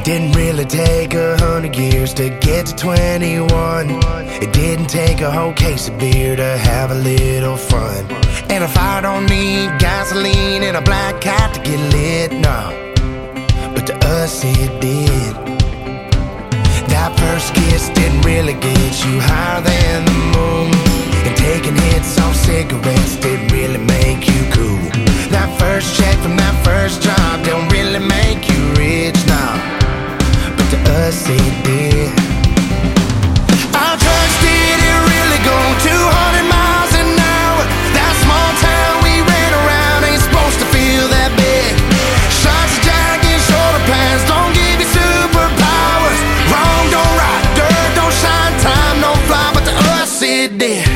Didn't really take 100 years to get to 21. It didn't take a whole case of beer to have a little fun. And a fire don't need gasoline and a black cat to get lit, no. But to us it did. That first kiss didn't really get you higher than the moon. And taking hits off cigarettes didn't really make you cool. That first check from that first job don't really make you rich, no. But to us it did. Our trucks didn't really go 200 miles an hour. That small town we ran around ain't supposed to feel that big. Shots of Jack and shoulder pads don't give you superpowers. Wrong don't right, dirt don't shine, time don't fly, but to us it did.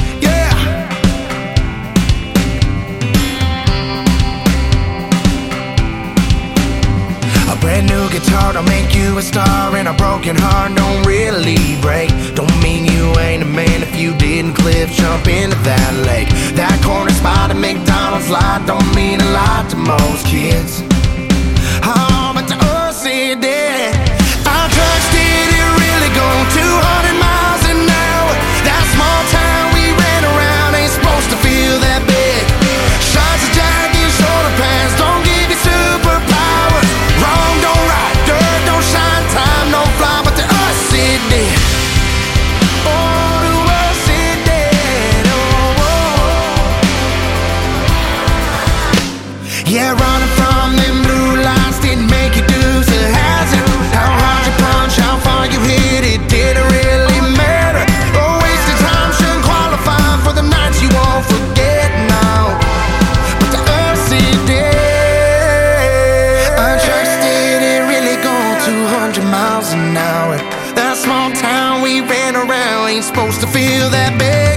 Brand new guitar don't make you a star, and a broken heart don't really break. Don't mean you ain't a man if you didn't cliff jump into that lake. That corner spot at McDonald's lot don't mean a lot to most kids. Oh, but to us it did. Our trucks didn't really go 200 miles an hour. That small town we ran around ain't supposed to feel that big. Shots of Jack and shoulder pads don't give you superpowers. Wrong don't right, dirt don't shine, time don't fly, but to us it did. Oh, to us it did. Oh, oh. Yeah, running from them blue lights didn't make you do the hazard. How hard you punch, how far you hit, it didn't really matter. Oh, wasted time shouldn't qualify for the nights you won't forget now. But to us it did. Our trucks didn't really go 200 miles an hour. That small town we ran around ain't supposed to feel that big.